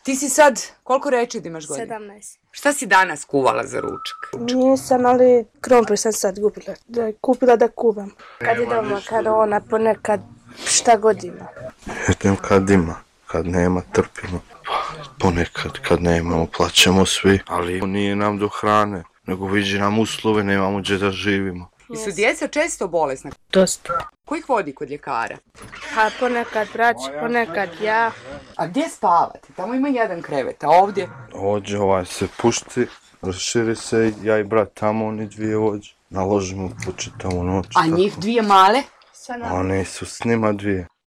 Ti si sad, koliko reći da imaš godina? 17. Šta si danas kuvala za ručak? Nisam, ali krompir sam sad kupila da kuvam. Kad idemo makarona, ponekad šta god ima. Jedem kad ima, kad nema trpimo. Ponekad kad nemamo plaćamo svi, ali nije nam do hrane, nego viđi nam uslove, nemamo gdje da živimo. I su djeca često bolesna? Dosta. Ko ih vodi kod ljekara? A ponekad brać, ponekad ja. A gdje spavati? Tamo ima jedan krevet, a ovdje? Ođe se pušti, raširi se, ja i brat tamo, oni dvije ođe. Naložimo, počitamo noć. A njih dvije male? One su s njima dvije.